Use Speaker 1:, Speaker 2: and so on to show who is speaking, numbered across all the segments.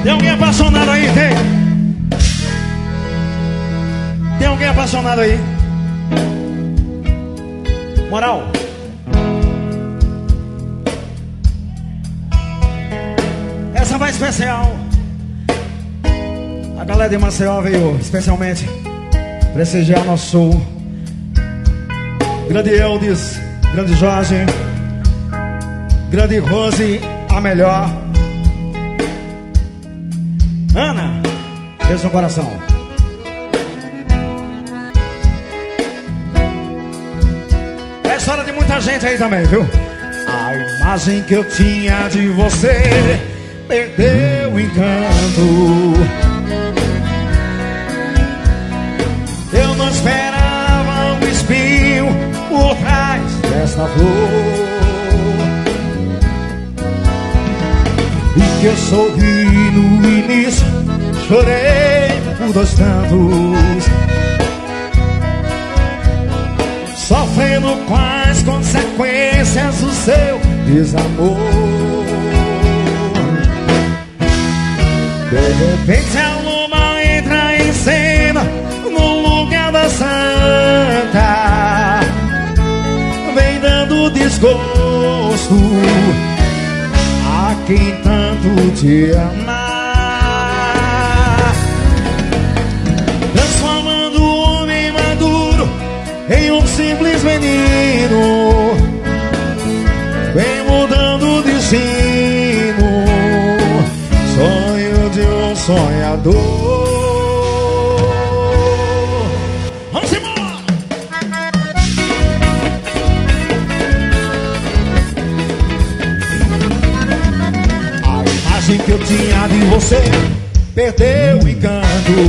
Speaker 1: Tem alguém apaixonado aí? Tem alguém apaixonado aí? Moral. Essa vai especial. A galera de Maceió veio especialmente prestigiar nosso show. Grande Eldes, grande Jorge, grande Rose, a melhor. Ana, beijo no coração. É história de muita gente aí também, viu? A imagem que eu tinha de você perdeu o encanto. Eu não esperava um espinho por trás desta flor. E que eu sorri no início, chorei por 2 tantos, sofrendo com as consequências do seu desamor. De repente a lua entra em cena no lugar da santa, vem dando desgosto a quem tanto te ama, transformando o homem maduro em um simples menino, vem mudando o destino, sonho de um sonhador. Vamos embora! A imagem que eu tinha de você perdeu o encanto.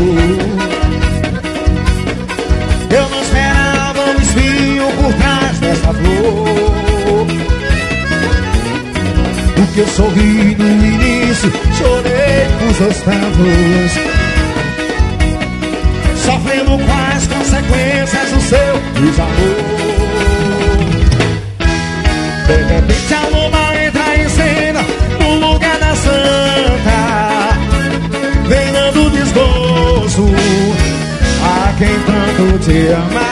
Speaker 1: Eu não esperava um espinho por trás dessa flor. Porque eu sorri no início, chorei por 2 tantos, sofrendo com as consequências do seu desamor. De repente a lua entra em cena no lugar da santa, vem dando desgosto a quem tanto te ama,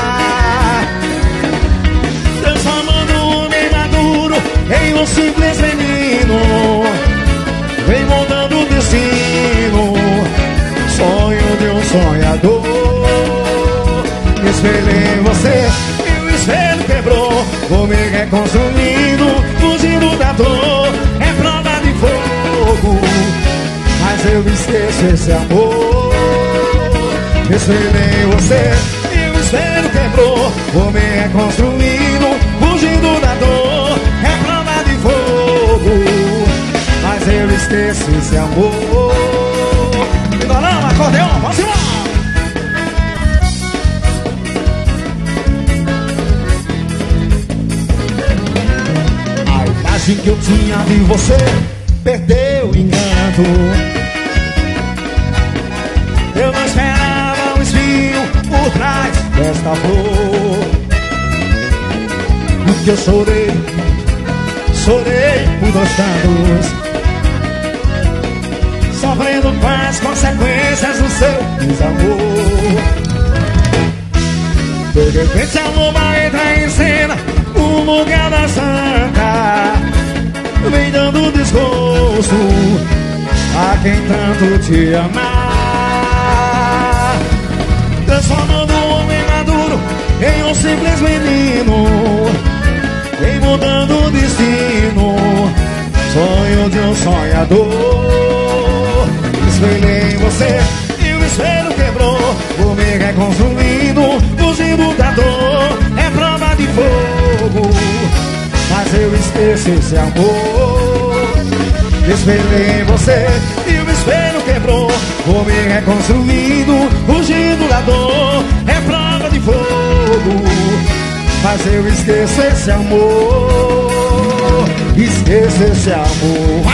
Speaker 1: transformando o homem maduro em um simples menino, vem mudando o destino, sonho de um sonhador. Me espelhei em você e o espelho quebrou, vou me reconstruindo, fugindo da dor, é prova de fogo, mas eu esqueço esse amor. Me espelhei em você e o espelho quebrou, vou me reconstruindo, fugindo da dor, é prova de fogo, mas eu esqueço esse amor. Violão, acordeão, vamos embora! A imagem que eu tinha de você perdeu o encanto. Eu não esperava um espinho por trás desta flor. Porque eu chorei por 2 tantos, sofrendo com as consequências do seu desamor. De repente a lua entra em cena no lugar da santa, vem dando desgosto a quem tanto te ama, transformando o homem maduro em um simples menino, vem mudando o destino, sonho de um sonhador. Espelhei em você e o espelho quebrou, vou me reconstruindo, fugindo da dor, é prova de fogo, mas eu esqueço esse amor. Espelhei em você e o espelho quebrou, vou me reconstruindo, fugindo da dor, é prova de fogo, mas eu esqueço esse amor. Esqueço esse amor.